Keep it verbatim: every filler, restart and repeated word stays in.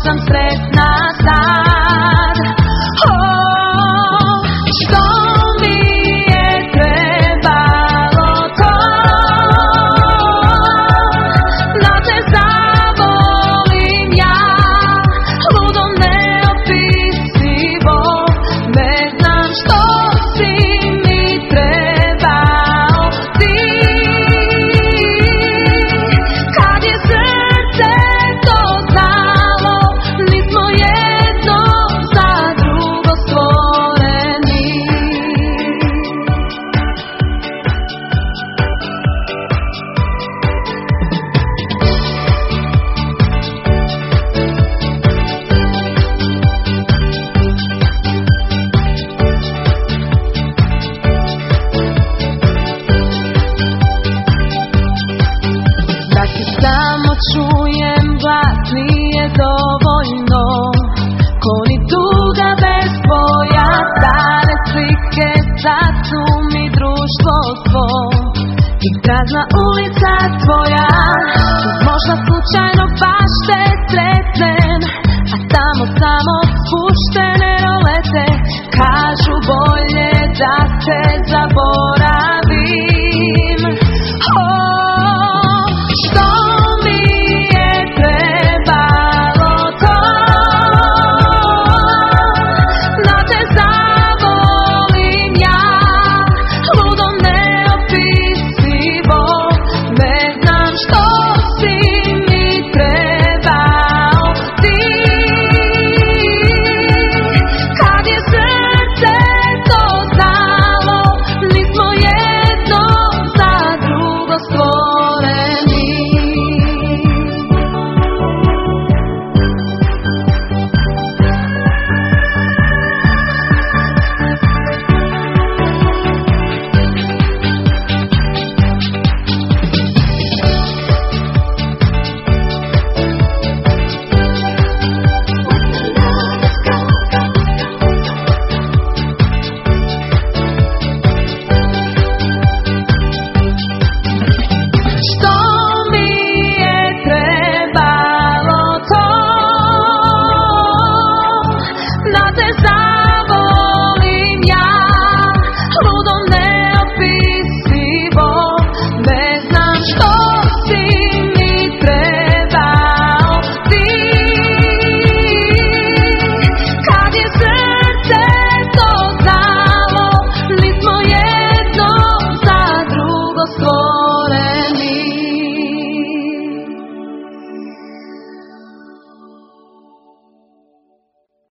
sam sretna sad. Oh, što mi je trebalo to da te zavolim ja, ludo neopisivo. Ne znam što si mi trebao ti, kad je srce to znalo, nismo jedno za drugo stvoreni. Da ti samo čujem glas nije dovoljno, ko ni tuga bez boja. Stare slike sad su mi društvo tvo i prazna ulica tvoja. Možda slučajno pa